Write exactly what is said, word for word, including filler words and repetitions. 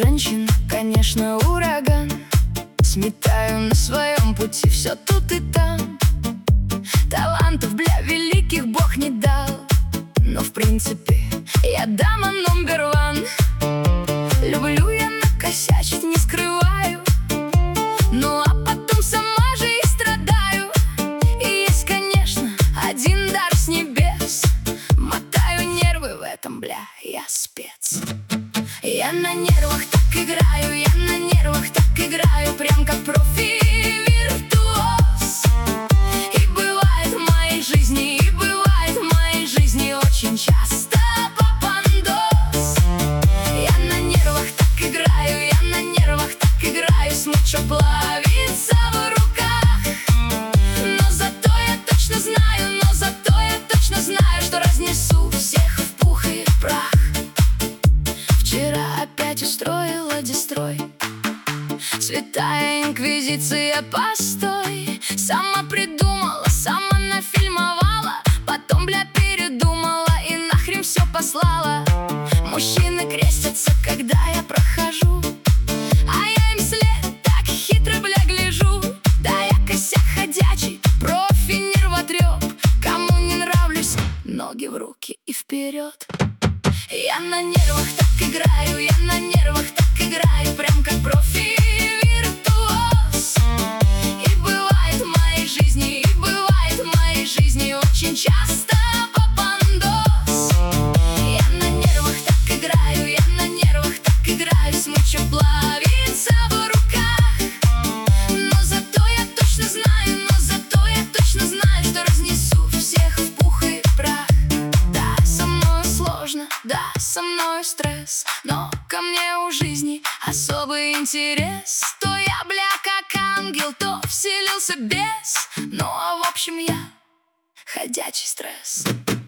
женщин, конечно, ураган. Сметаю на своем пути все тут и там. Талантов, бля, великих Бог не дал, но в принципе я дама номер ван. Люблю я накосячить, не скрываю, ну а потом сама же и страдаю. И есть, конечно, один дар с небес. Мотаю нервы в этом, бля, я спец. Я на нервах так играю, я на нервах так играю, прям как профи-виртуоз. И бывает в моей жизни, и бывает в моей жизни очень часто попандос. Я на нервах так играю, я на нервах так играю, смычок плавится в руках. Но зато я точно знаю, но зато я точно знаю, что разнесу всех в пух и прах. Вчера опять устроила дестрой, святая инквизиция, постой. Сама придумала, сама нафильмовала, потом, бля, передумала и нахрен все послала. Мужчины крестятся, когда я прохожу, а я им след так хитро, бля, гляжу. Да я косяк ходячий, профи-нервотреп. Кому не нравлюсь, ноги в руки и вперед. Я на нервах так играю, я на нервах так играю, прям как профи-виртуоз. И бывает в моей жизни, и бывает в моей жизни очень часто попандос. Я на нервах так играю, я на нервах так играю, смычок плавится в руках. Но зато я точно знаю, но зато я точно знаю, что разнесу всех в пух и прах. Да, со мной сложно, да, со мной стресс, но ко мне у жизни особый интерес. То я, бля, как ангел, то вселился бес. Ну а в общем я ходячий стресс.